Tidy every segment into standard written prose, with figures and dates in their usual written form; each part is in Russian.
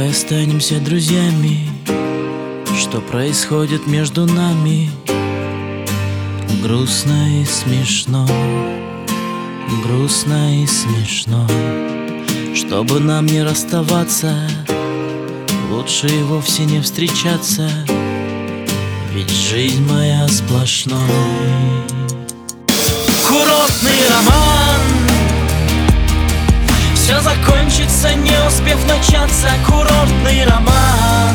Давай останемся друзьями. Что происходит между нами? Грустно и смешно, грустно и смешно. Чтобы нам не расставаться, лучше и вовсе не встречаться, ведь жизнь моя сплошной. Курортный роман, все закончится, не успев начаться. Курортный роман,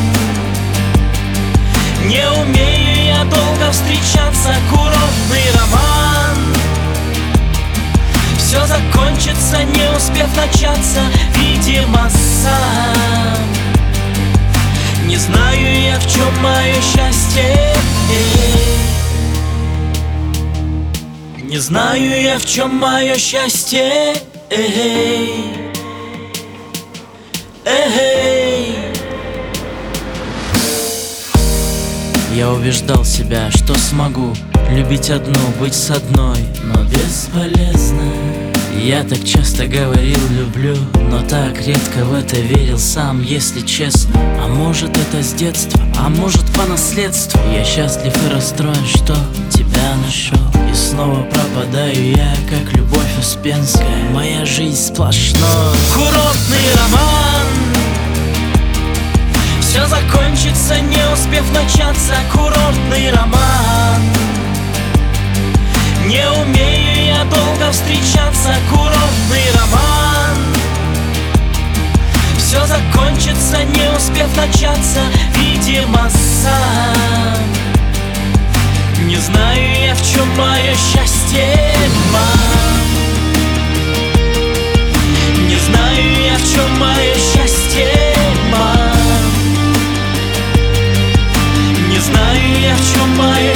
не умею я долго встречаться. Курортный роман, все закончится, не успев начаться. Видимо, сам не знаю я, в чем мое счастье. Не знаю я, в чем мое счастье. Я убеждал себя, что смогу любить одну, быть с одной, но бесполезно. Я так часто говорил люблю, но так редко в это верил сам, если честно. А может это с детства, а может по наследству. Я счастлив и расстроен, что тебя нашел. И снова пропадаю я, как Любовь Успенская. Моя жизнь сплошной курортный роман. Все закончится, не успев начаться. Курортный роман, не умею я долго встречаться. Курортный роман, все закончится, не успев начаться. Видимо, сам не знаю я, в чем мое счастье, мам. Не знаю я, в чем мое счастье, мам. Не знаю я, в чем мое